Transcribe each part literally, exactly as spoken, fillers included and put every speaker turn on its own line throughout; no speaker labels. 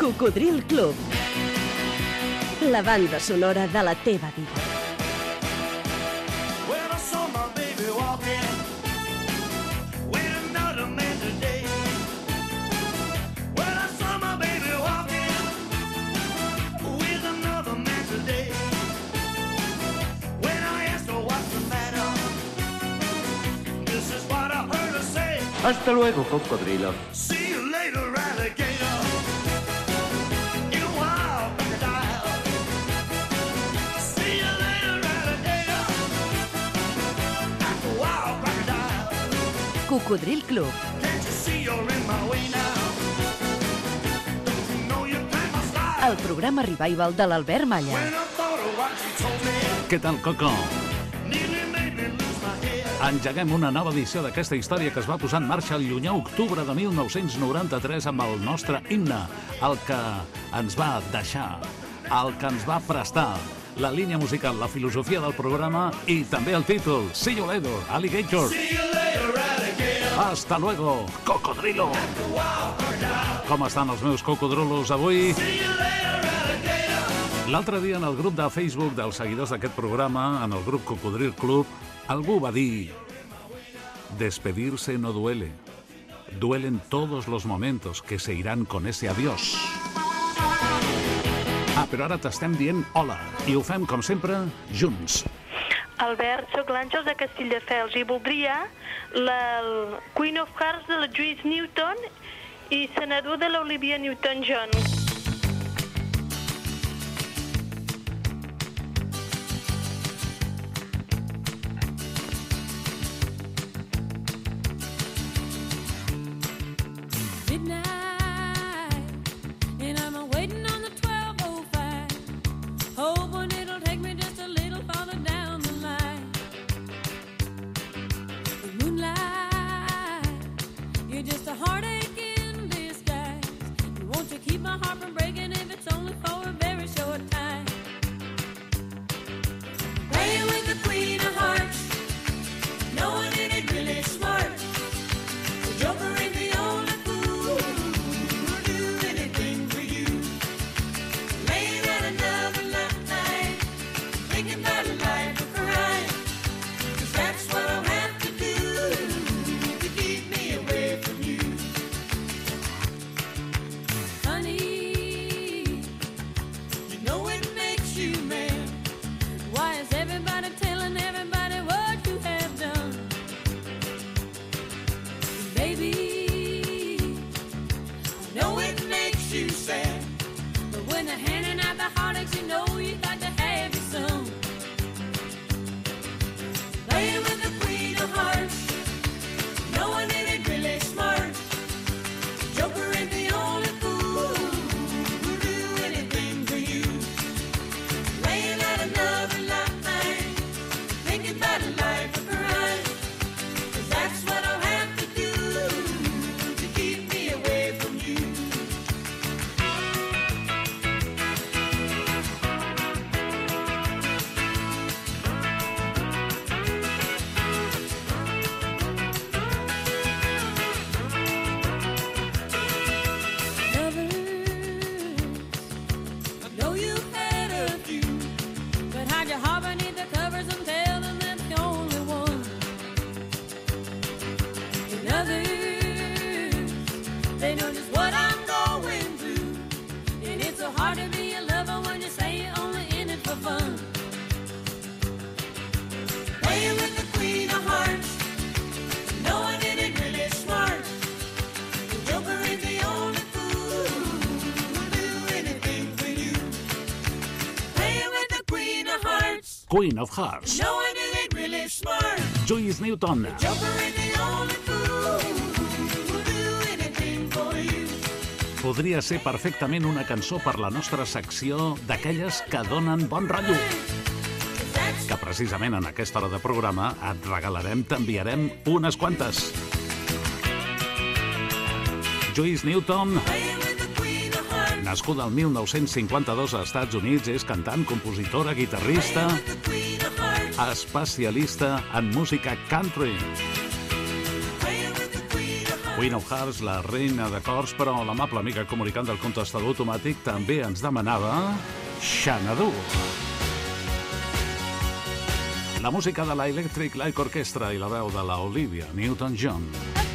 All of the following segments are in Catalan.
Cocodril Club. La banda sonora de la teva vida.
Hasta luego, cocodrilo.
See you later, alligator. You wild crocodile. See you later, alligator. Wild crocodile.
Cocodril Club.
Can't you see you're in my way now? Don't you know you can't my style?
El programa Revival de l'Albert Malla.
When I thought of what you told me,
Què tal, Coco?
nearly made me lose my head.
Engeguem una nova edició d'aquesta història que es va posar en marxa el llunyà octubre de mil nou-cents noranta-tres amb el nostre himne, el que ens va deixar, el que ens va prestar, la línia musical, la filosofia del programa i també el títol, See you later, alligator.
See you later, alligator.
Hasta luego, cocodrilo. Com estan els meus cocodrilos avui?
See you later, alligator.
L'altre dia en el grup de Facebook dels seguidors d'aquest programa, en el grup Cocodril Club, algú va dir: despedirse no duele, duelen todos los momentos que se irán con ese adiós. Ah, però ara t'estem dient hola, i ho fem, com sempre, junts.
Albert, sóc l'Àngels de Castelldefels i voldria la el Queen of Hearts de la Joyce Newton i senador de l'Olivia Newton-John.
Queen of Hearts.
No one isn't really smart.
Joyce Newton.
Joker is the only fool who will do anything for you.
Podria ser perfectament una cançó per la nostra secció d'aquelles que donen bon rotllo. Que precisament en aquesta hora de programa et regalarem, t'enviarem unes quantes. Joyce Newton, nascuda el mil nou-cents cinquanta-dos a Estats Units, és cantant, compositora, guitarrista, especialista en música country. Queen of Hearts, la reina de cors, però l'amable amiga comunicant del contestador automàtic també ens demanava Xanadu. La música de la Electric Light Orchestra i la veu de la Olivia Newton-John.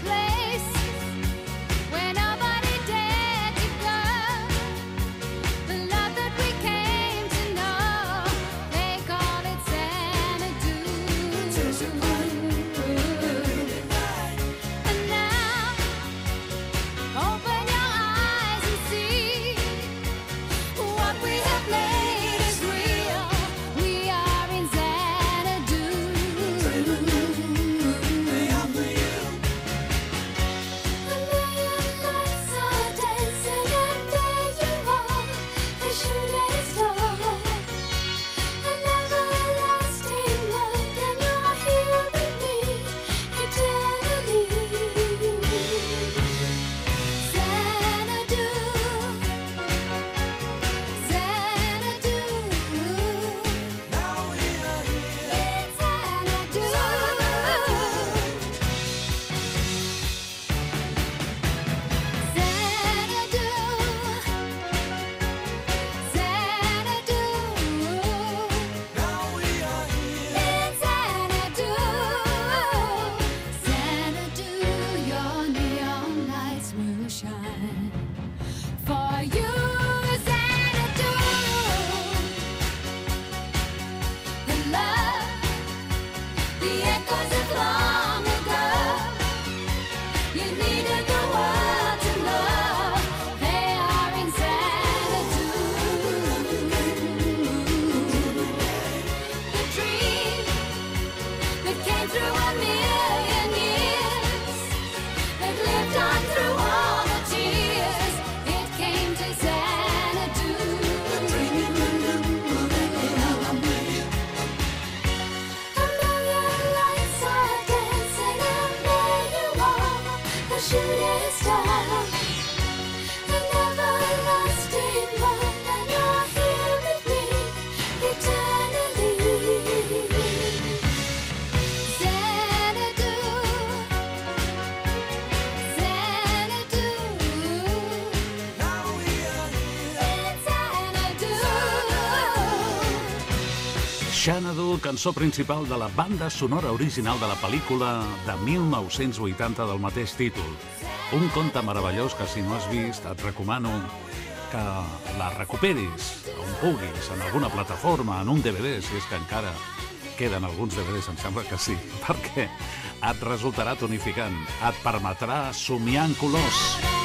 Xanadu, cançó principal de la banda sonora original de la pel·lícula de mil nou-cents vuitanta del mateix títol. Un conte meravellós que, si no has vist, et recomano que la recuperis on puguis, en alguna plataforma, en un D V D, si és que encara queden alguns D V Ds, em sembla que sí, perquè et resultarà tonificant, et permetrà somiar en colors.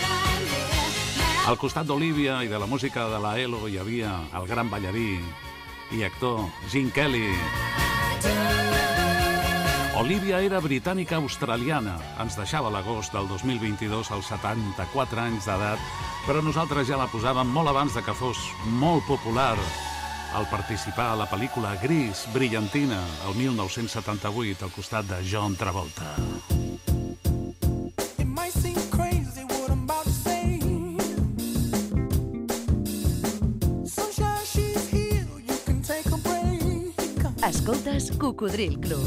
Al costat d'Olivia i de la música de la Elo hi havia el gran ballarí i actor Gene Kelly. Olivia era britànica-australiana. Ens deixava l'agost del dos mil vint-i-dos als setanta-quatre anys d'edat, però nosaltres ja la posàvem molt abans de que fos molt popular al participar a la pel·lícula Gris, brillantina, el mil nou-cents setanta-vuit, al costat de John Travolta.
Escoltes Cocodril Club.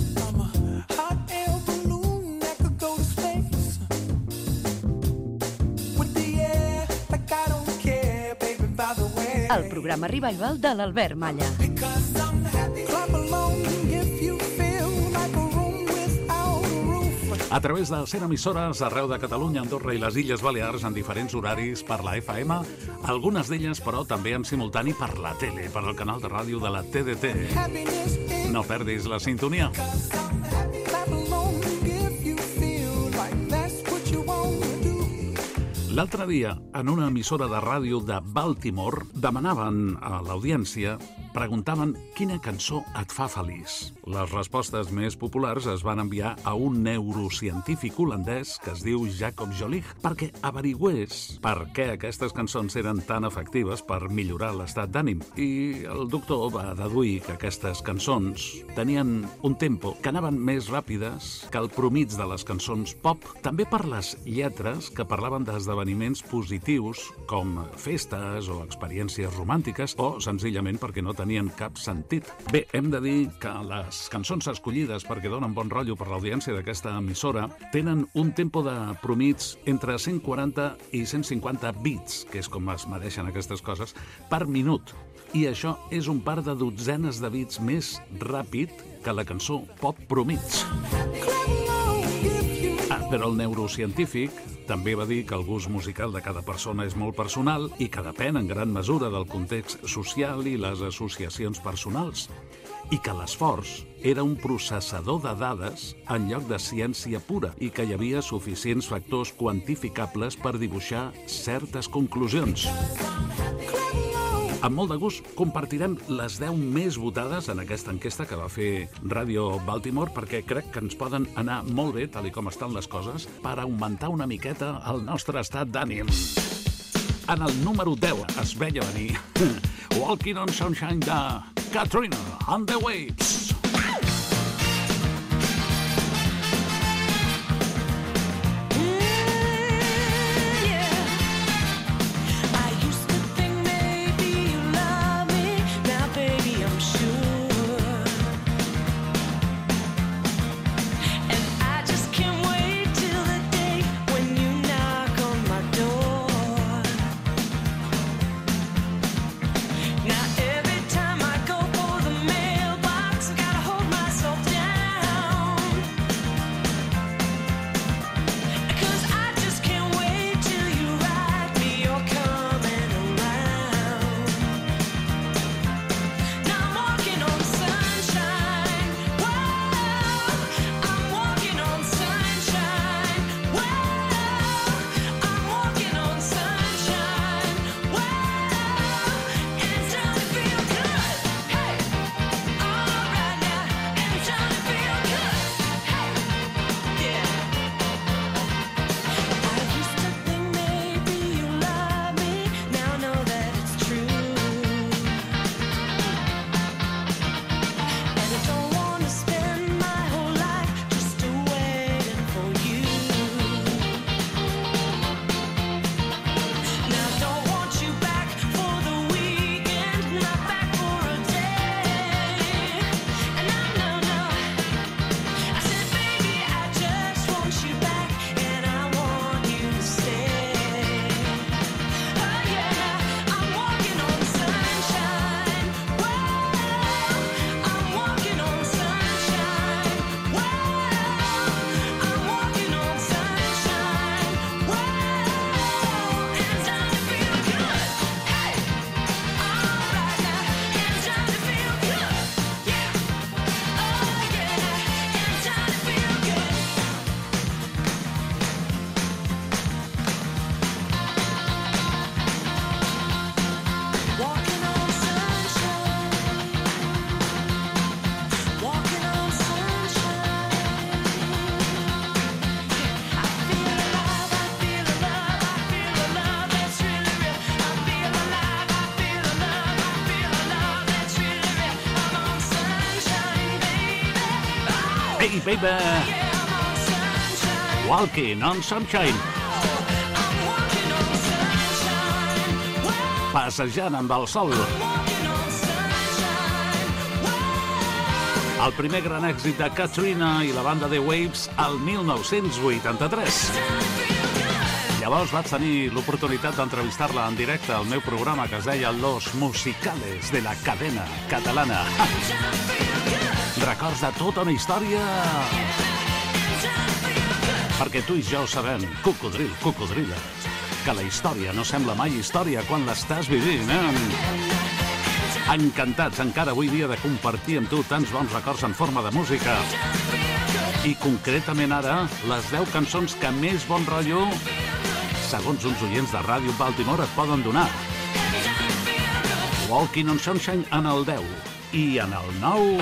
El programa revival de l'Albert Malla.
A través de cent emissores arreu de Catalunya, Andorra i les Illes Balears en diferents horaris per la F M, algunes d'elles, però, també en simultani per la tele, per al canal de ràdio de la T D T. No perdis la sintonia. L'altre dia, en una emissora de ràdio de Baltimore, demanaven a l'audiència, preguntaven quina cançó et fa feliç. Les respostes més populars es van enviar a un neurocientífic holandès que es diu Jacob Jolich perquè averigüés per què aquestes cançons eren tan efectives per millorar l'estat d'ànim. I el doctor va deduir que aquestes cançons tenien un tempo que anaven més ràpides que el promig de les cançons pop, també per les lletres que parlaven d'esdeveniments positius com festes o experiències romàntiques o senzillament perquè no tenien tenien cap sentit. Bé, hem de dir que les cançons escollides perquè donen bon rotllo per l'audiència d'aquesta emissora tenen un tempo de promits entre cent quaranta i cent cinquanta bits, que és com es mereixen aquestes coses, per minut. I això és un par de dotzenes de bits més ràpid que la cançó pop promits. Ah, però el neurocientífic també va dir que el gust musical de cada persona és molt personal i que depèn en gran mesura del context social i les associacions personals, i que l'esforç era un processador de dades en lloc de ciència pura i que hi havia suficients factors quantificables per dibuixar certes conclusions. Amb molt de gust compartirem les deu més votades en aquesta enquesta que va fer Ràdio Baltimore, perquè crec que ens poden anar molt bé, tal i com estan les coses, per augmentar una miqueta el nostre estat d'ànim. En el número deu es veia venir Walking on Sunshine de Katrina and the Waves. Hey, baby! Walking on Sunshine. Passejant amb el sol. El primer gran èxit de Katrina i la banda The Waves al mil nou-cents vuitanta-tres. Llavors vaig tenir l'oportunitat d'entrevistar-la en directe al meu programa que es deia Los Musicales de la Cadena Catalana. Records de tota una història. Perquè tu i jo sabem, cocodril, cocodrila, que la història no sembla mai història quan l'estàs vivint, eh? Encantats encara avui dia de compartir amb tu tants bons records en forma de música. I concretament ara, les deu cançons que més bon rotllo, segons uns oients de Ràdio Baltimore, et poden donar. Walking on Sunshine en el deu. I en el nou...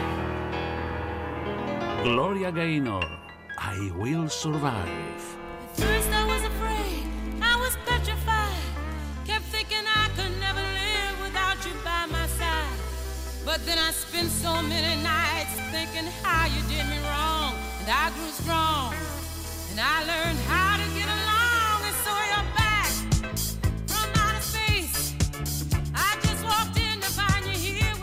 Gloria Gaynor, I Will Survive.
At first I was afraid, I was petrified. Kept thinking I could never live without you by my side. But then I spent so many nights thinking how you did me wrong. And I grew strong, and I learned how to get along. And so you're back from outer space. I just walked in to find you here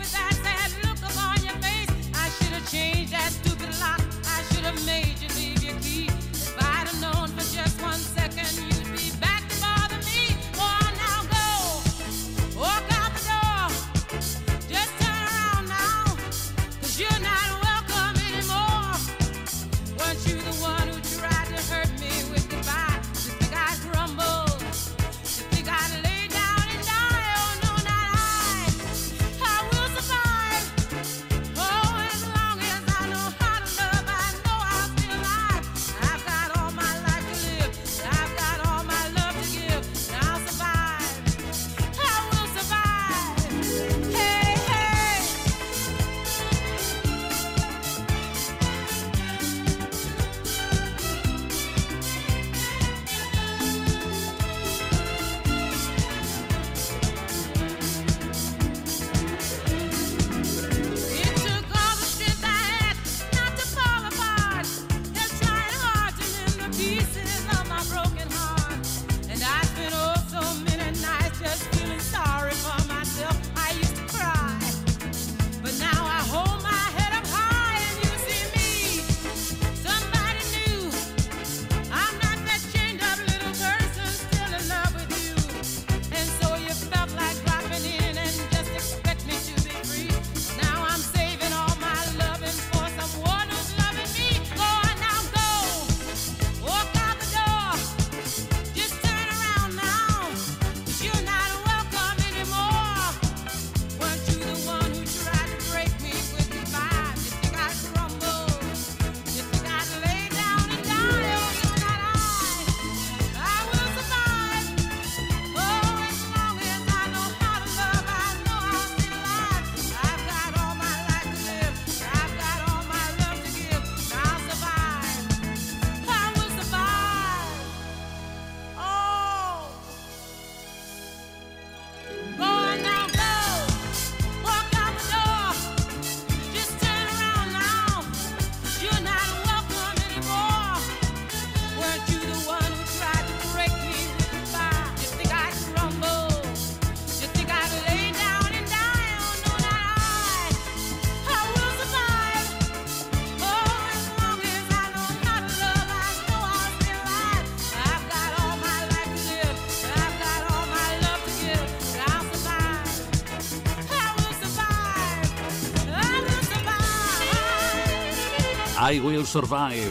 I Will Survive.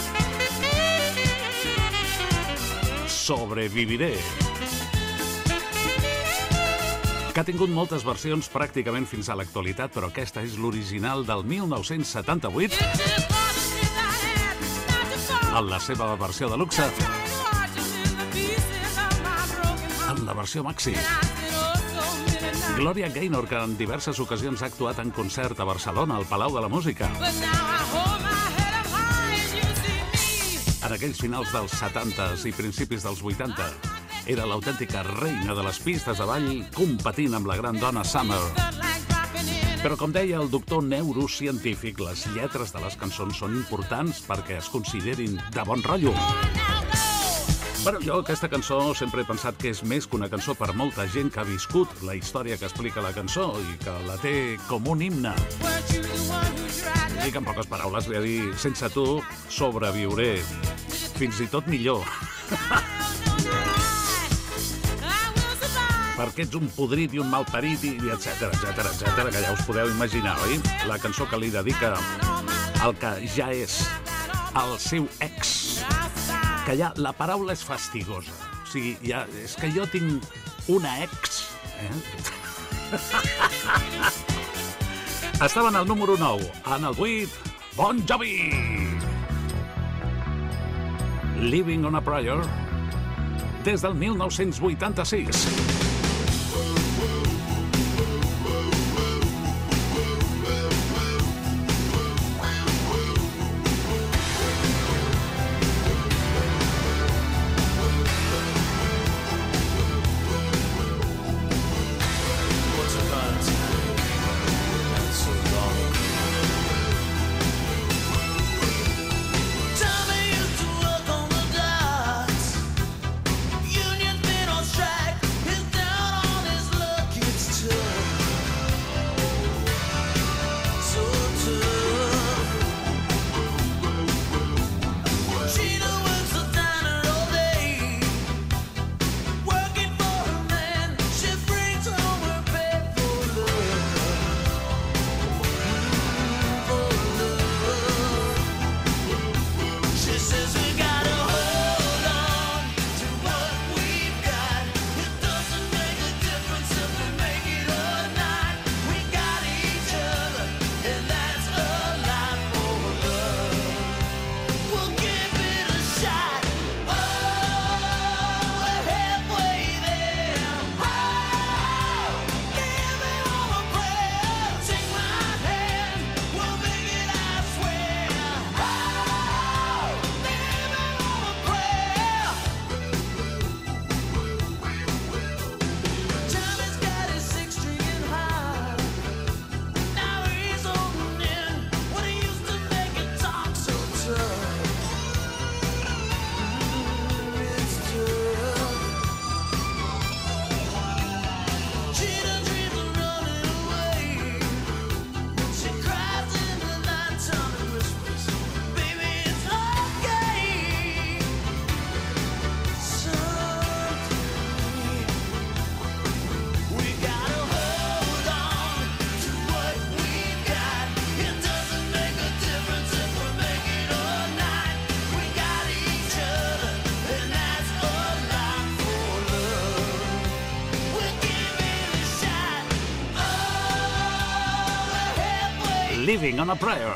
Sobreviviré. Que ha tingut moltes versions pràcticament fins a l'actualitat, però aquesta és l'original del mil nou-cents setanta-vuit, en la seva versió de luxe, en la versió maxi. Gloria Gaynor, que en diverses ocasions ha actuat en concert a Barcelona, al Palau de la Música. En aquells finals dels setantes i principis dels vuitanta, era l'autèntica reina de les pistes de ball, competint amb la gran Donna Summer. Però, com deia el doctor neurocientífic, les lletres de les cançons són importants perquè es considerin de bon rotllo. Bueno, jo aquesta cançó sempre he pensat que és més que una cançó per molta gent que ha viscut la història que explica la cançó i que la té com un himne. I que en poques paraules li ha dit, sense tu sobreviuré, fins i tot millor. Perquè ets un podrit i un malparit i etcètera, etcètera, etcètera, que ja us podeu imaginar, oi? La cançó que li dedica al que ja és el seu ex. Que ja la paraula és fastigosa. O sigui, ja, és que jo tinc una ex. Eh? Estava en el número nou. En el vuit, Bon Jovi. Living on a Prayer. Des del mil nou-cents vuitanta-sis. Living on a Prayer.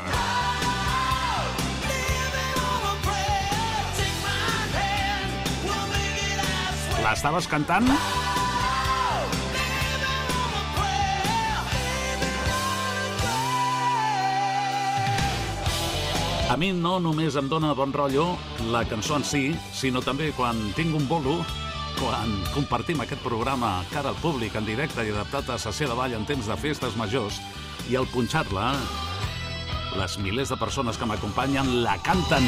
L'estaves cantant? A mi no només em dóna bon rotllo la cançó en si, sinó també quan tinc un bolo, quan compartim aquest programa cara al públic en directe i adaptat a sessió de ball en temps de festes majors, i al punxar-la, les milers de persones que m'acompanyen la canten.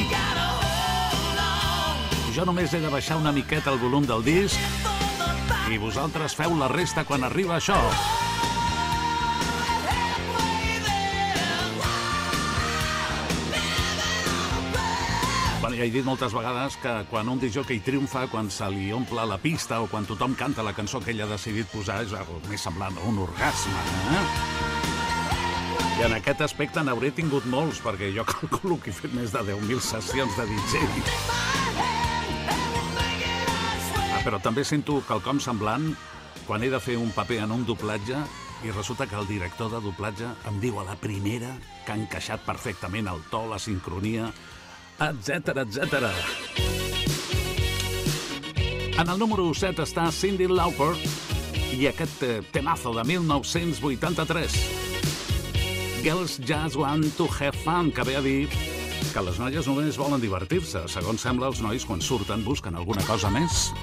Jo només he de baixar una miqueta el volum del disc i vosaltres feu la resta quan arriba això. Bueno, ja he dit moltes vegades que quan un discjòquei triomfa, quan se li omple la pista o quan tothom canta la cançó que ell ha decidit posar, és més semblant a un orgasme, eh? I en aquest aspecte n'hauré tingut molts, perquè jo calculo que he fet més de deu mil sessions de D J. Ah, però també sento quelcom semblant quan he de fer un paper en un doblatge i resulta que el director de doblatge em diu a la primera que ha encaixat perfectament el to, la sincronia, etcètera, etcètera. En el número set està Cyndi Lauper i aquest temazo de mil nou-cents vuitanta-tres. Girls Just Want to Have Fun, que ve a dir que les noies només volen divertir-se. Segons sembla, els nois quan surten busquen alguna cosa més.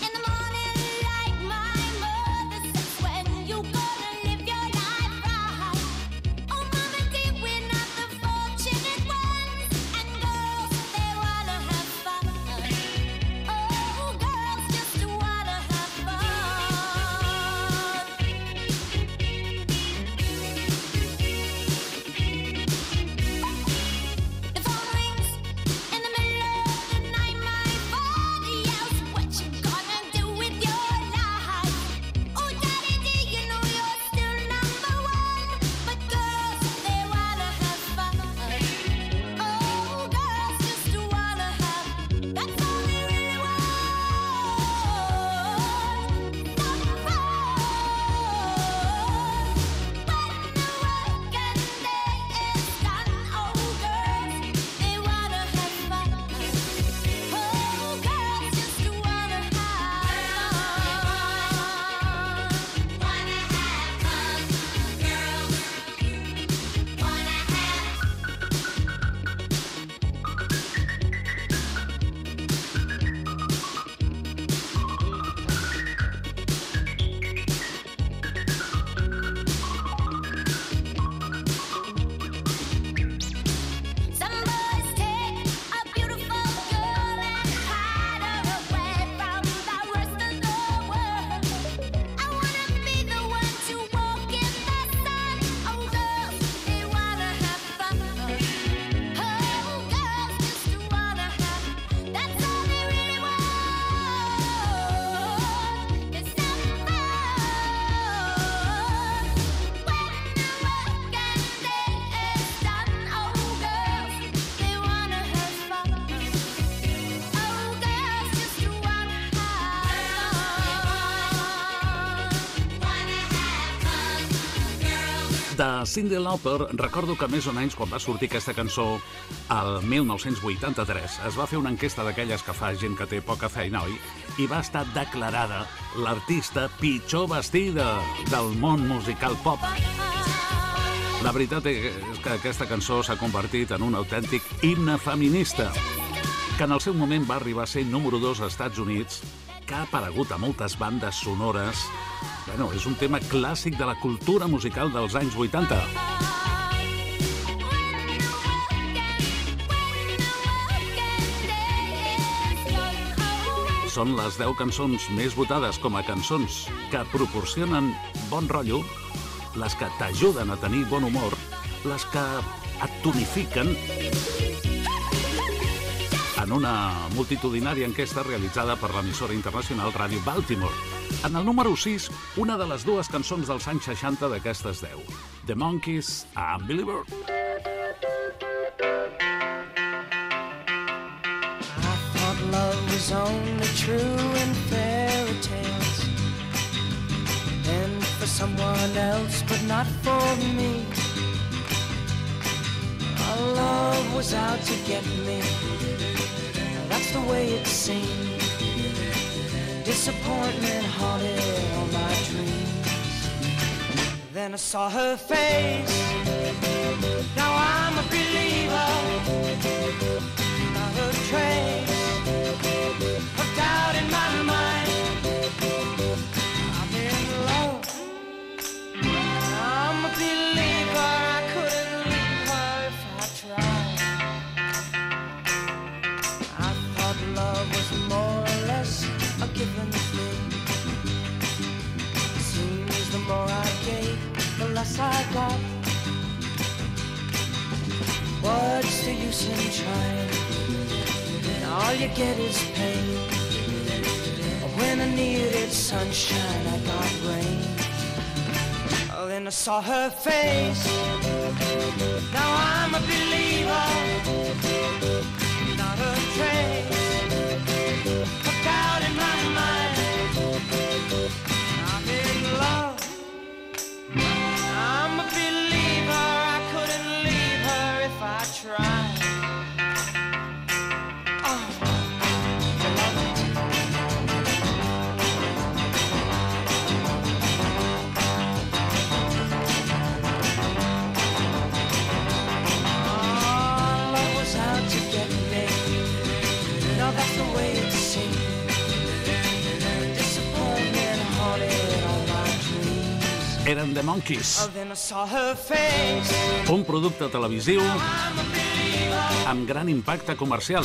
De Cyndi Lauper, recordo que més o menys quan va sortir aquesta cançó el mil nou-cents vuitanta-tres es va fer una enquesta d'aquelles que fa gent que té poca feina, oi? I va estar declarada l'artista pitjor vestida del món musical pop. La veritat és que aquesta cançó s'ha convertit en un autèntic himne feminista, que en el seu moment va arribar a ser número dos als Estats Units, que ha aparegut a moltes bandes sonores. Bueno, és un tema clàssic de la cultura musical dels anys vuitanta. Són les deu cançons més votades com a cançons que proporcionen bon rotllo, les que t'ajuden a tenir bon humor, les que et tonifiquen, en una multitudinària enquesta realitzada per l'emissora internacional Ràdio Baltimore. En el número sis, una de les dues cançons dels anys seixanta d'aquestes deu. The Monkees, Unbeliever.
I thought love was only true in fairy tales, and for someone else, but not for me. Our love was out to get me. That's the way it seemed. Disappointment haunted all my dreams. Then I saw her face. Now I'm a believer. Not a trace of doubt in my mind. I'm in love. I'm a believer. I couldn't leave her if I tried. I thought love was more or less a given thing. Seems the more I gave, the less I got. What's the use in trying? All you get is pain. When I needed sunshine, I got rain. then I saw her face. Now I'm a believer, not a trace of doubt in my mind. I'm in love, I'm a believer. I couldn't leave her if I tried.
Eren The Monkees, un producte televisiu amb gran impacte comercial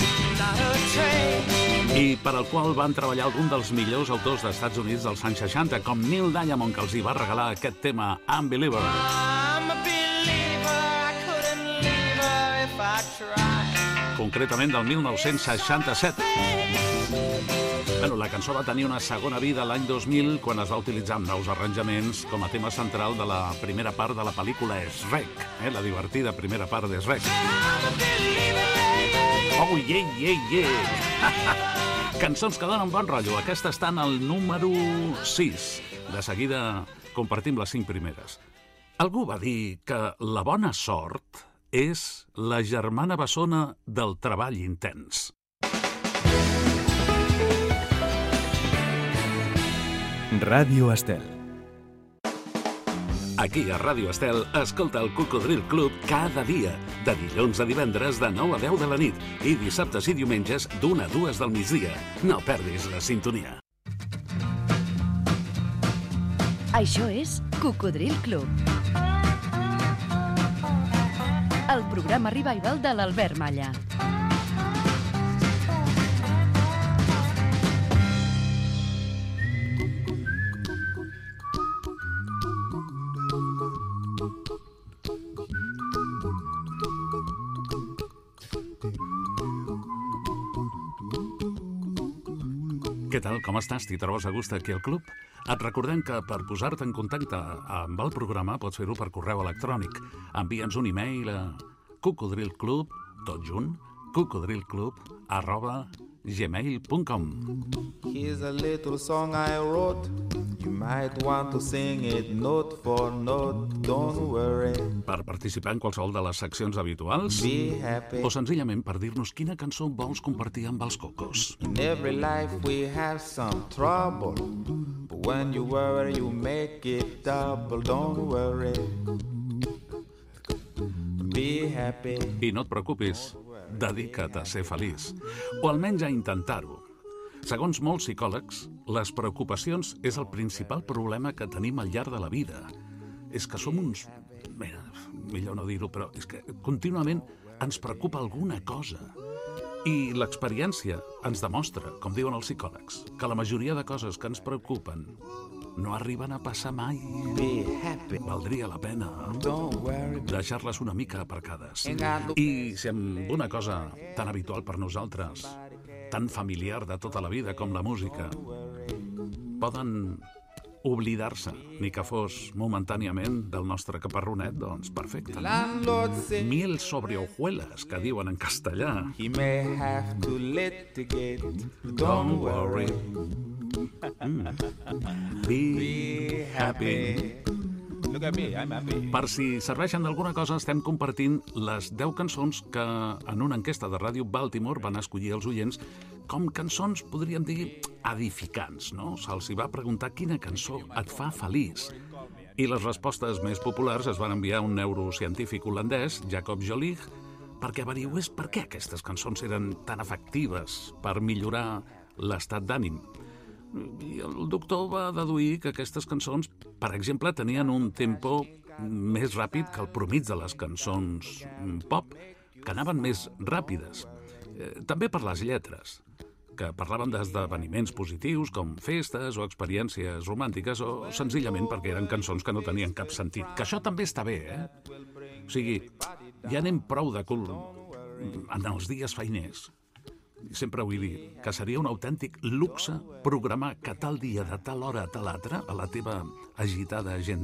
i per al qual van treballar algun dels millors autors dels Estats Units dels anys seixanta, com Neil Diamond, que els hi va regalar aquest tema, Unbeliever. Concretament del mil nou-cents seixanta-set. Bueno, la cançó va tenir una segona vida l'any dos mil, quan es va utilitzar amb nous arranjaments com a tema central de la primera part de la pel·lícula Shrek, eh? La divertida primera part de Shrek. Oh, yeah, yeah, yeah! Cançons que donen bon rotllo. Aquesta està en el número sis. De seguida compartim les cinc primeres. Algú va dir que la bona sort és la germana bessona del treball intens.
Ràdio Estel.
Aquí a Ràdio Estel, escolta el Cocodril Club cada dia, de dilluns a divendres de nou a deu de la nit i dissabtes i diumenges d'una a dues del migdia. No perdis la sintonia.
Això és Cocodril Club, el programa revival de l'Albert Malla.
Què tal, com estàs? T'hi trobes a gust aquí al club? Et recordem que per posar-te en contacte amb el programa pots fer-ho per correu electrònic. Envia'ns un e-mail a cocodrilclub, tot junt, cocodrilclub, arroba gmail punt com.
Here's a little song I wrote. You might want to sing it note for note. Don't worry.
Per participar en qualsevol de les seccions habituals o senzillament per dir-nos quina cançó vols compartir amb els cocos.
In every life we have some trouble, but when you worry you make it double. Don't worry. Be happy.
I no et preocupis, dedica't a ser feliç, o almenys a intentar-ho. Segons molts psicòlegs, les preocupacions és el principal problema que tenim al llarg de la vida. És que som uns... Mira, millor no dir-ho, però és que contínuament ens preocupa alguna cosa. I l'experiència ens demostra, com diuen els psicòlegs, que la majoria de coses que ens preocupen no arriben a passar mai. Valdria la pena deixar-les una mica aparcades. I si amb una cosa tan habitual per nosaltres, tan familiar de tota la vida com la música, poden oblidar-se, ni que fos momentàniament, del nostre caparronet, doncs perfecte. Miel sobre hojuelas, que diuen en castellà. Don't worry. Mm. Be happy. Look at me, I'm happy. Per si serveixen d'alguna cosa, estem compartint les deu cançons que en una enquesta de Ràdio Baltimore van escollir els oients com cançons, podríem dir, edificants, no? Se'ls hi va preguntar quina cançó et fa feliç. I les respostes més populars es van enviar a un neurocientífic holandès, Jacob Jolig, perquè averigués per què aquestes cançons eren tan efectives per millorar l'estat d'ànim. I el doctor va deduir que aquestes cançons, per exemple, tenien un tempo més ràpid que el promig de les cançons pop, que anaven més ràpides. També per les lletres, que parlaven d'esdeveniments positius com festes o experiències romàntiques, o senzillament perquè eren cançons que no tenien cap sentit. Que això també està bé, eh? O sigui, ja anem prou de cul en els dies feiners. Sempre vull dir que seria un autèntic luxe programar que tal dia de tal hora a tal altra, a la teva agitada agenda,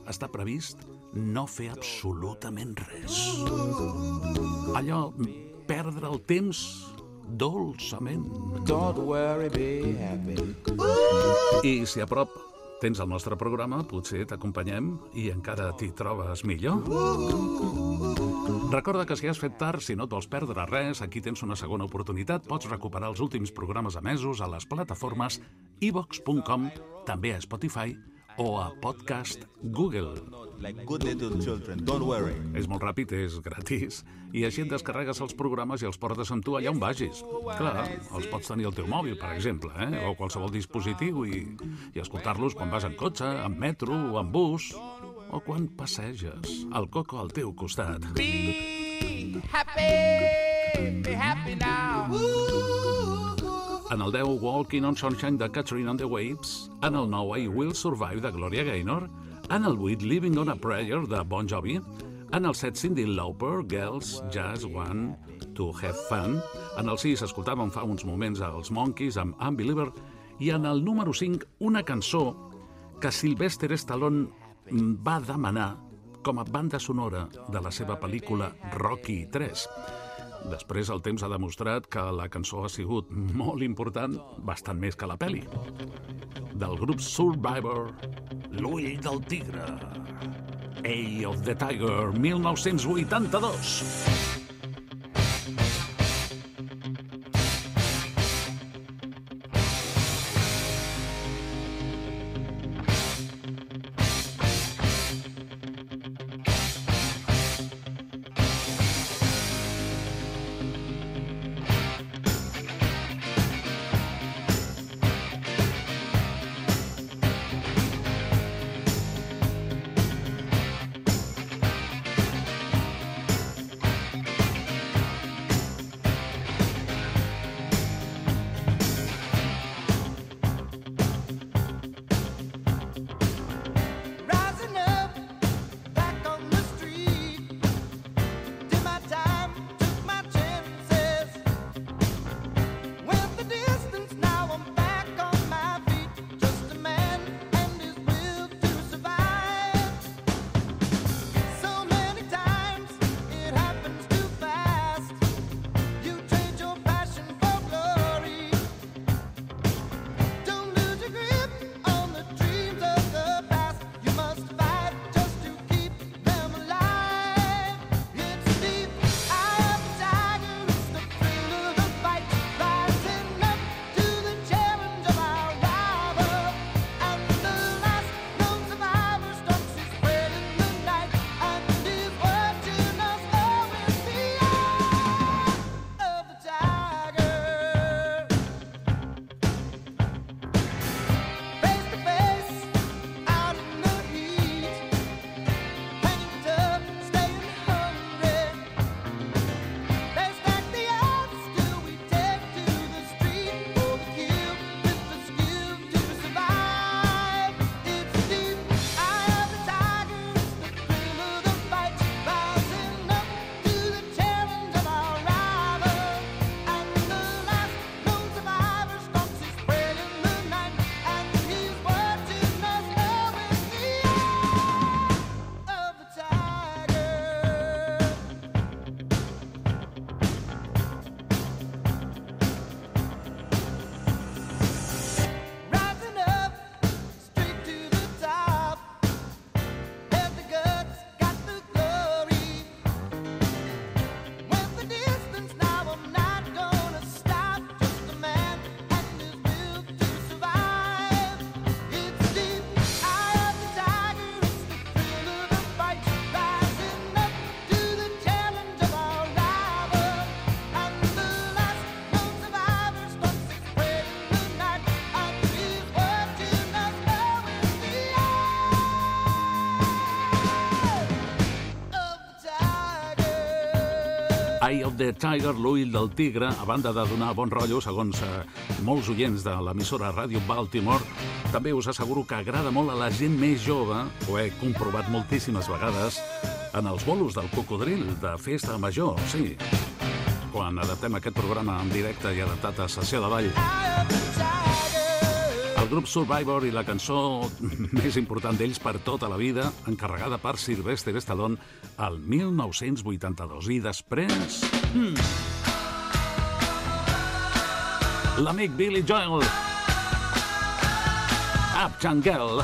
està previst no fer absolutament res. Allò, perdre el temps dolçament.
Don't worry, be happy.
I si a prop tens el nostre programa, potser t'acompanyem i encara t'hi trobes millor. Recorda que si has fet tard, si no et vols perdre res, aquí tens una segona oportunitat. Pots recuperar els últims programes emesos a les plataformes i vox punt com, també a Spotify o a Podcast Google.
Like good little children, don't worry.
És molt ràpid, és gratis, i així et descarregues els programes i els portes amb tu allà on vagis. Clar, els pots tenir al teu mòbil, per exemple, eh? o qualsevol dispositiu, i, i escoltar-los quan vas en cotxe, en metro o en bus, o quan passeges, el coco al teu costat.
Be happy, be happy now.
En el deu, Walking on Sunshine de Catherine and the Waves, en el nou, I Will Survive de Gloria Gaynor, en el vuit, Living on a Prayer de Bon Jovi, en el set, Cyndi Lauper, Girls Just Want to Have Fun, en el sis, escoltàvem fa uns moments els Monkeys amb Unbeliever, i en el número cinc, una cançó que Sylvester Stallone va demanar com a banda sonora de la seva pel·lícula Rocky tres. Després el temps ha demostrat que la cançó ha sigut molt important, bastant més que la pel·li. Del grup Survivor, L'ull del tigre, Eye of the Tiger, mil nou-cents vuitanta-dos. Eye of the Tiger, l'ull del tigre, a banda de donar bon rotllo, segons eh, molts oients de l'emissora Ràdio Baltimore, també us asseguro que agrada molt a la gent més jove, ho he comprovat moltíssimes vegades, en els bolos del cocodril de festa major, sí. Quan adaptem aquest programa en directe i adaptat a sessió de ball. A El grup Survivor i la cançó més important d'ells per tota la vida, encarregada per Sylvester Stallone al mil nou-cents vuitanta-dos. I després... Hmm, l'amic Billy Joel, Uptown Girl.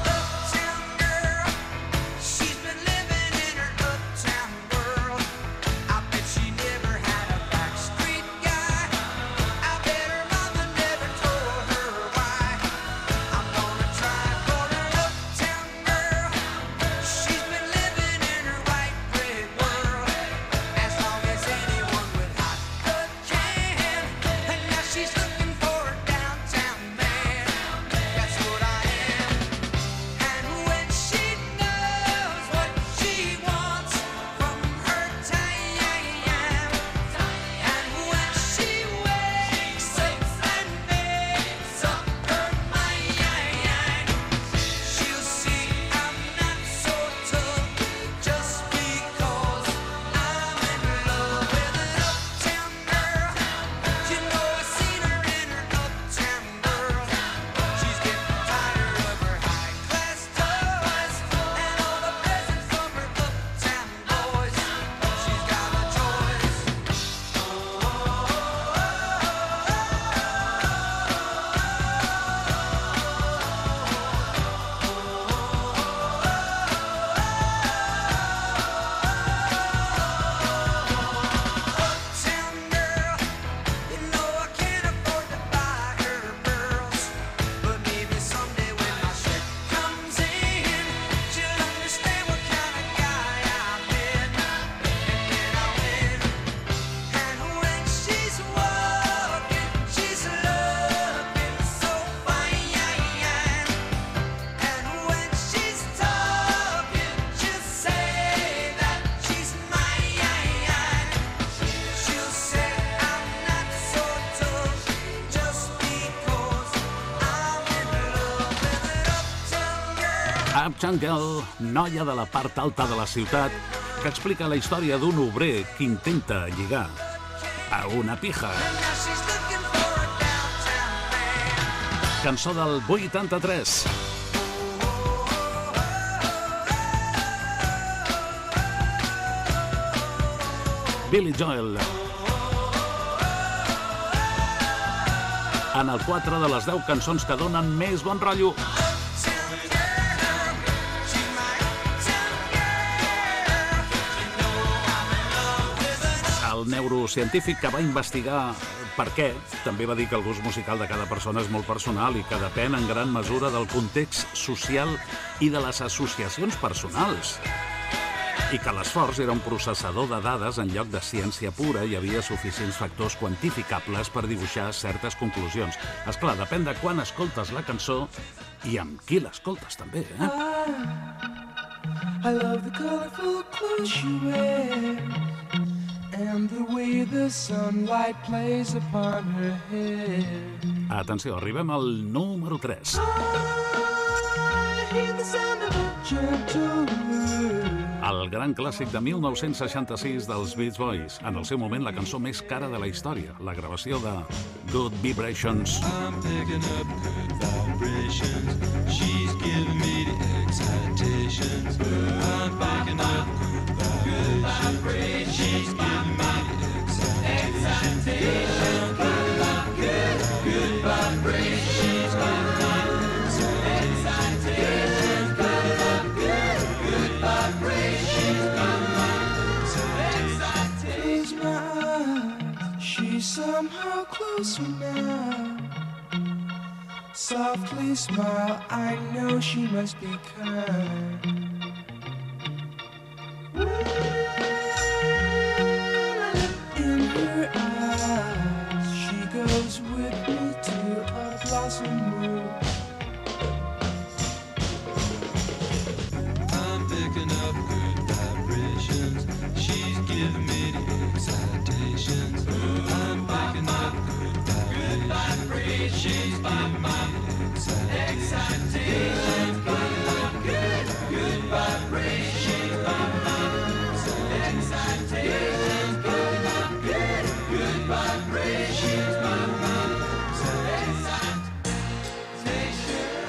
Uptown Girl, noia de la part alta de la ciutat, que explica la història d'un obrer que intenta lligar a una pija. Cançó del vuitanta-tres. Billy Joel. En el quatre de les deu cançons que donen més bon rotllo. El neurocientífic que va investigar per què també va dir que el gust musical de cada persona és molt personal i que depèn en gran mesura del context social i de les associacions personals. I que l'esforç era un processador de dades en lloc de ciència pura i hi havia suficients factors quantificables per dibuixar certes conclusions. Esclar, depèn de quan escoltes la cançó i amb qui l'escoltes també, eh?
I love the colorful clothes she wears and the way the sunlight plays upon her hair.
Atenció, arribem al número tres.
I hear the sound of a gentle word.
El gran clàssic de mil nou-cents seixanta-sis dels Beach Boys, en el seu moment la cançó més cara de la història, la gravació de Good Vibrations.
I'm picking up good vibrations. She's giving me the excitations. I'm picking up good vibrations. She's giving me the excitations. Good, good, good vibrations. She's giving me the excitations. Good, good, good vibrations.
Close my eyes, she's somehow closer now. Softly smile, I know she must be kind. In her eyes, she goes with me to a blossom room.
I'm picking up good vibrations. She's giving me the excitations. I'm picking up good vibrations. She's giving me the excitations. Good, good, good vibrations. Excitations. Good, good, good vibrations. Excitations.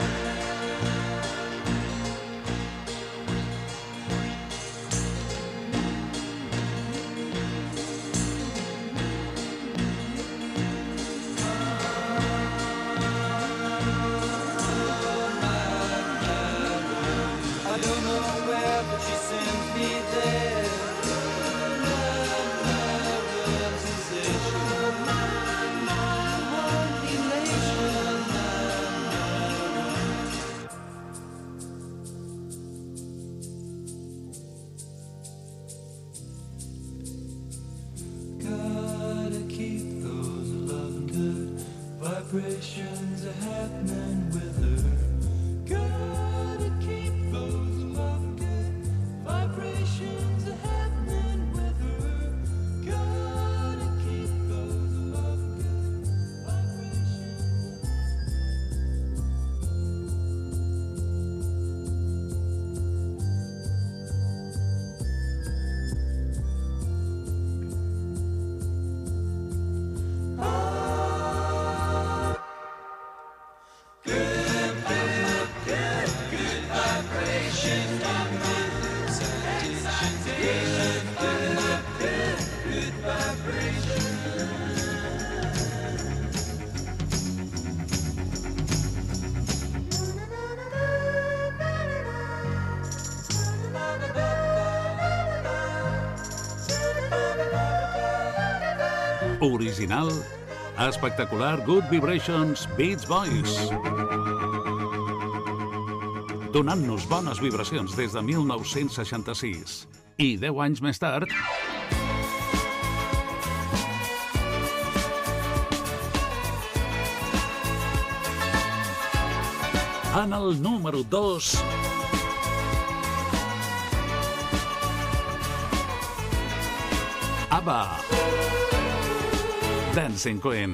vibrations are happening with her. Gotta keep those love good vibrations are happening with her. Gotta keep those love good vibrations.
Original, espectacular, Good Vibrations, Beach Boys. Donant-nos bones vibracions des de mil nou-cents seixanta-sis. I deu anys més tard... En el número dos... ABBA. Dancing Queen.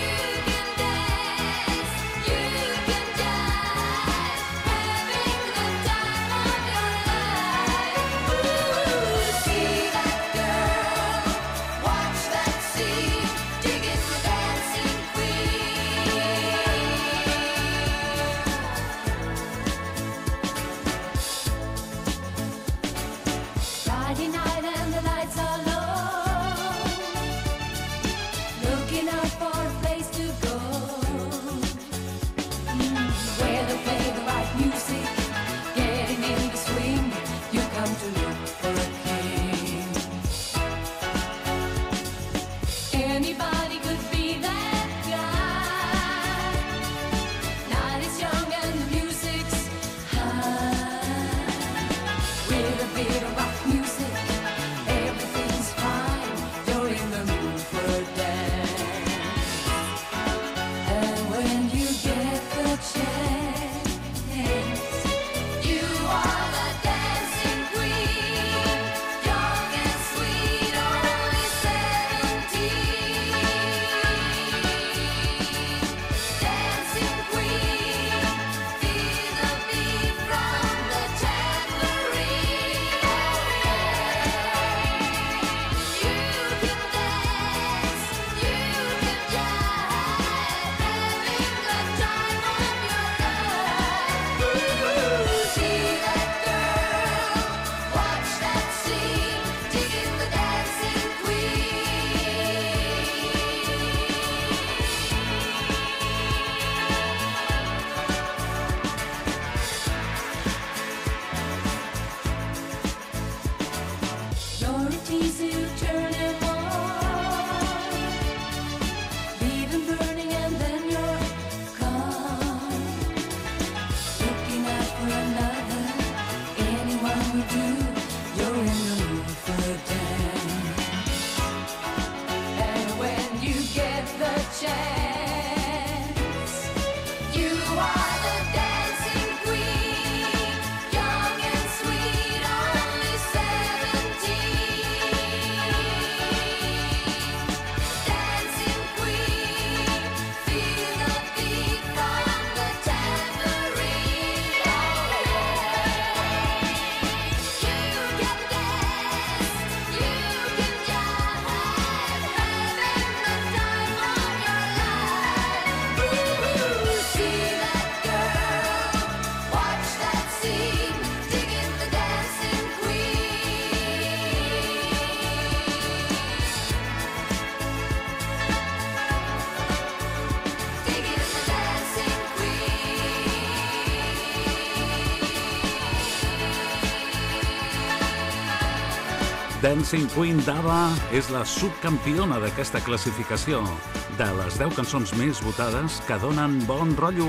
Dancing Queen d'ABBA és la subcampiona d'aquesta classificació de les deu cançons més votades que donen bon rotllo.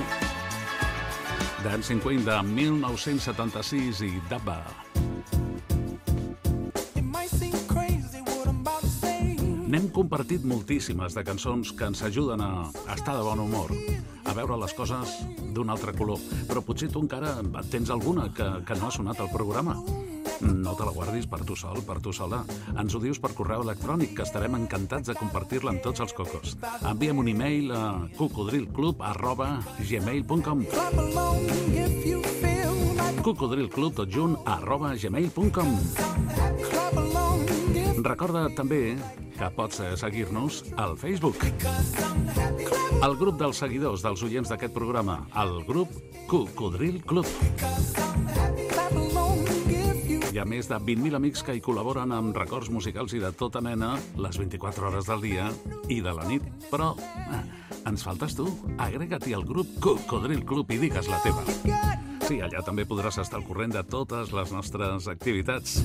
Dancing Queen de mil nou-cents setanta-sis i d'ABBA. N'hem compartit moltíssimes de cançons que ens ajuden a estar de bon humor, a veure les coses d'un altre color. Però potser tu encara tens alguna que, que no ha sonat al programa. No te la guardis per tu sol, per tu sola. Ens ho dius per correu electrònic, que estarem encantats de compartir-la amb tots els cocos. Envia'm un e-mail a cocodrilclub arroba gmail punt com cocodrilclub tot junt arroba gmail punt com. Recorda també que pots seguir-nos al Facebook. El grup dels seguidors dels oients d'aquest programa, el grup Cocodril Club. Hi ha més de vint mil amics que hi col·laboren amb records musicals i de tota mena les vint-i-quatre hores del dia i de la nit. Però eh, ens faltes tu. Agrega-t'hi al grup Cocodril Club i digues la teva. Sí, allà també podràs estar al corrent de totes les nostres activitats.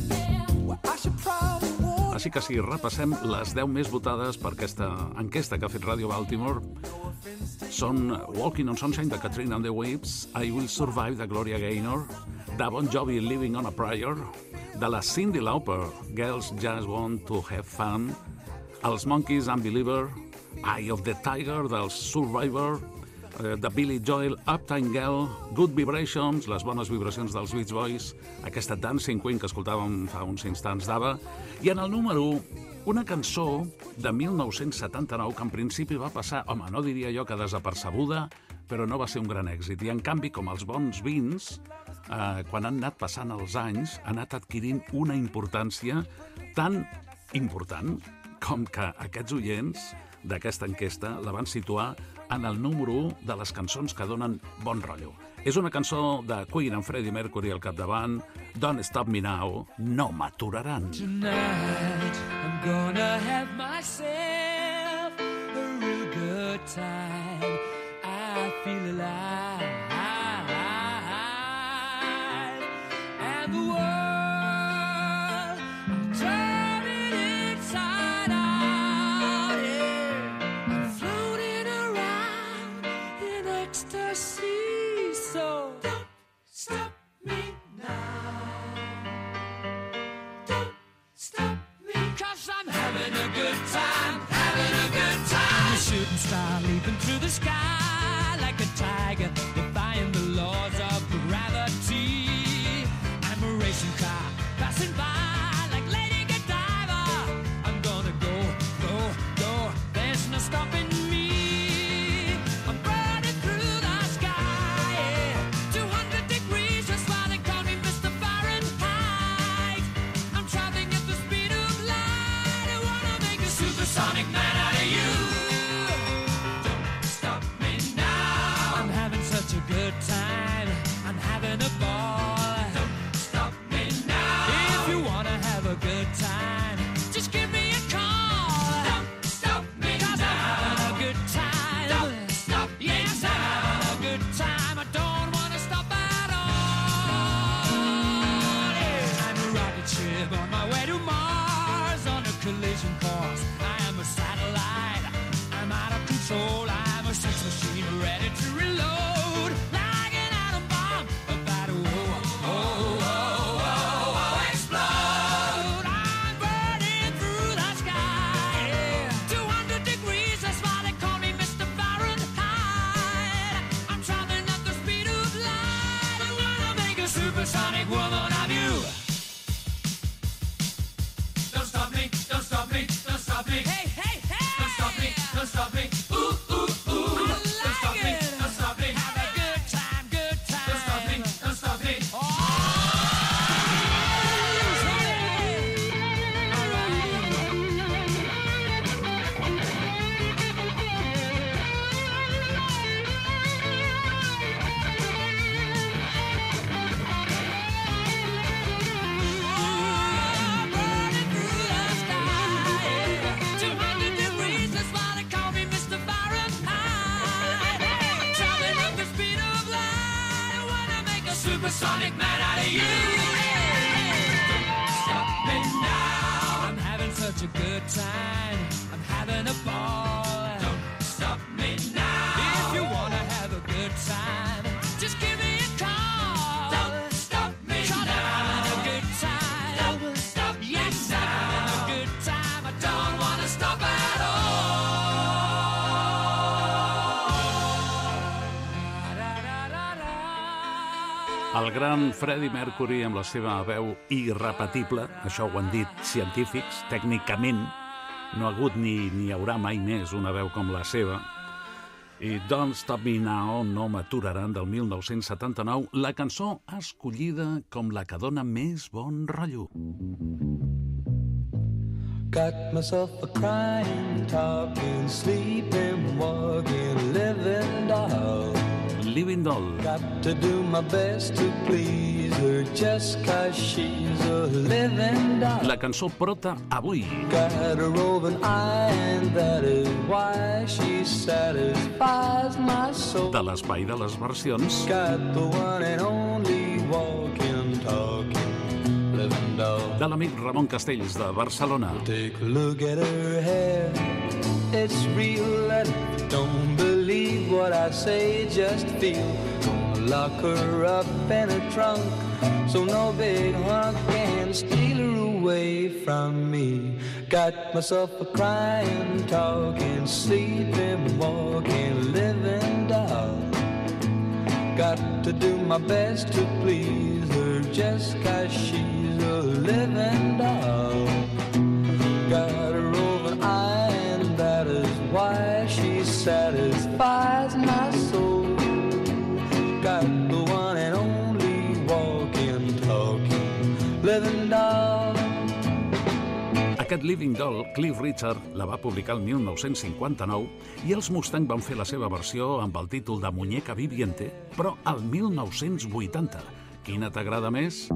Així que si repassem les deu més votades per aquesta enquesta que ha fet Ràdio Baltimore, són Walking on Sunshine de Katrina and the Waves, I Will Survive de Gloria Gaynor, de Bon Jovi Living on a Prayer, de la Cyndi Lauper Girls Just Want to Have Fun, els Monkeys Unbeliever, Eye of the Tiger dels Survivor, de Billy Joel, Uptown Girl, Good Vibrations, les bones vibracions dels Beach Boys, aquesta Dancing Queen que escoltàvem fa uns instants d'Ava, i en el número u, una cançó de mil nou-cents setanta-nou que en principi va passar, home, no diria jo que desapercebuda, però no va ser un gran èxit. I en canvi, com els bons vins, eh, quan han anat passant els anys, han anat adquirint una importància tan important com que aquests oients d'aquesta enquesta la van situar en el número u de les cançons que donen bon rotllo. És una cançó de Queen amb Freddie Mercury al capdavant, Don't Stop Me Now, No m'aturaran.
Tonight I'm gonna have myself a real good time. I feel alive. And the world, I'm turning inside out, yeah. I'm floating around in ecstasy, so don't stop me now. Don't stop me, 'cause I'm having a good time, having a good time. I'm a shooting star leaping through the sky like a tiger, defying the laws of gravity. I'm a racing car passing by like Lady Godiva. I'm gonna go, go, go. There's no stopping me. I'm burning through the sky, yeah. two hundred degrees, that's why they call me Mister Fahrenheit. I'm traveling at the speed of light. I wanna make a supersonic man out of you. Don't stop me now. I'm having such a good time. I'm having a ball. Don't stop me now. If you wanna have a good time, just give me a call. Don't stop me now. 'Cause I'm having a good time. Don't stop me now. Yes, I'm having a good time. I don't wanna stop at all. Yeah. I'm a rocket ship on my way to Mars on a collision course. I am a satellite. I'm out of control. I'm a sex machine ready to reload. Like an atom bomb about to oh, oh, oh, oh, oh, explode. I'm burning through the sky, yeah. two hundred degrees, that's why they call me Mister Fahrenheit. I'm traveling at the speed of light. I wanna make a supersonic woman of you. Don't stop me, don't stop me, don't stop me. Hey, hey, hey! Don't stop me, don't stop me. Ooh, ooh, ooh. I like don't stop it. me, don't stop me. Have a good time, good time. Don't stop me, don't stop me. Oh! Burning through the sky, two hundred degrees, that's why they call me Mister Fahrenheit. I'm traveling at the speed of light. I wanna make a supersonic man out of you. Don't stop me now. I'm having such a good time. I'm having a ball. Don't stop me now. If you wanna have a good time, just give me a call. Don't stop me 'Cause now. I'm having a good time. Don't stop yes, me now. I'm having a good time. I don't wanna stop
El gran Freddie Mercury amb la seva veu irrepetible, això ho han dit científics, tècnicament no ha hagut ni ni hi haurà mai més una veu com la seva. I Don't Stop Me Now, No m'aturaran, del mil nou-cents setanta-nou, la cançó escollida com la que dona més bon rotllo.
Got myself a crying, talking, sleeping, walking, living doll.
Living Doll.
Got to do my best to please her just cause she's a living doll.
La cançó prota avui.
Got a roving eye and that is why she satisfies my soul.
De l'espai de les versions.
Got the one and only walking, talking, living doll.
De l'amic Ramon Castells de Barcelona.
Take a look at her hair, it's real and don't believe what I say, just feel. Gonna lock her up in a trunk so no big hunk can steal her away from me. Got myself a crying, talking, sleeping, walking, living doll. Got to do my best to please her just cause she's a living doll. Got a roving eye and that is why she satisfies my soul. Got the one and only walking, talking, living doll.
Aquest Living Doll, Cliff Richard la va publicar el mil nou-cents cinquanta-nou i els Mustang van fer la seva versió amb el títol de Muñeca Viviente, però al mil nou-cents vuitanta. Quina t'agrada més?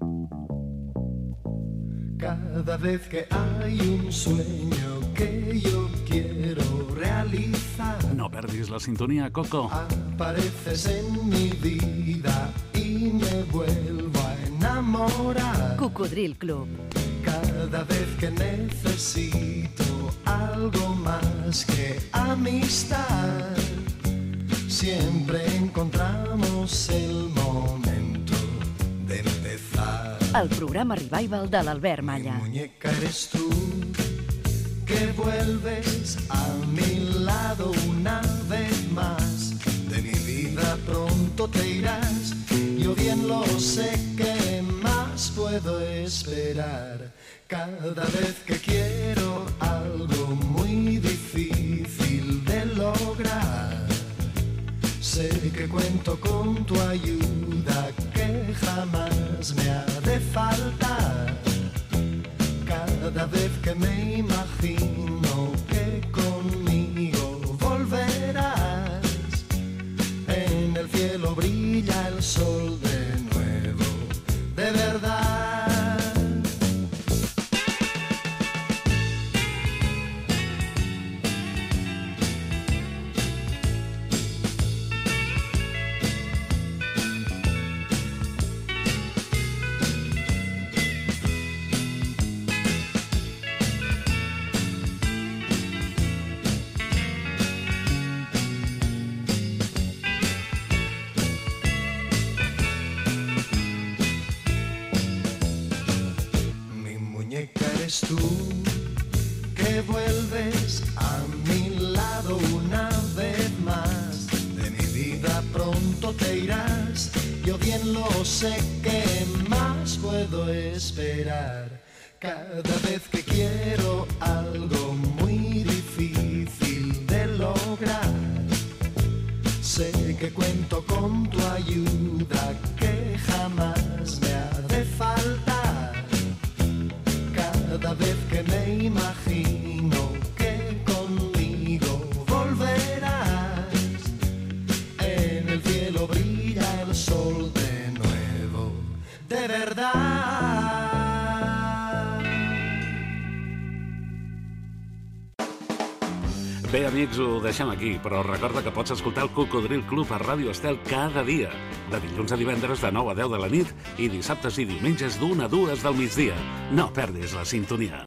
Cada vez que hay un sueño que yo quiero realizar,
no perdis la sintonia, Coco.
Apareces en mi vida y me vuelvo a enamorar.
Cocodril Club.
Cada vez que necesito algo más que amistad, siempre encontramos el momento de empezar.
El programa Revival de l'Albert Malla.
Mi muñeca eres tú, que vuelves a mi lado una vez más. De mi vida pronto te irás, yo bien lo sé, que más puedo esperar. Cada vez que quiero algo muy difícil de lograr, sé que cuento con tu ayuda, que jamás me ha de faltar. Cada vez que me imagino que conmigo volverás, en el cielo brilla el sol de nuevo, de verdad. Tú que vuelves a mi lado una vez más, de mi vida pronto te irás, yo bien lo sé, que más puedo esperar. Cada vez que quiero algo muy difícil de lograr, sé que cuento con tu ayuda, que jamás me ha de faltar. Cada vez que me imagino que conmigo volverás, en el cielo brilla el sol de nuevo, de verdad.
Bé, amics, ho deixem aquí, però recorda que pots escoltar el Cocodril Club a Ràdio Estel cada dia, de dilluns a divendres de nou a deu de la nit i dissabtes i diumenges d'una a dues del migdia. No perdis la sintonia.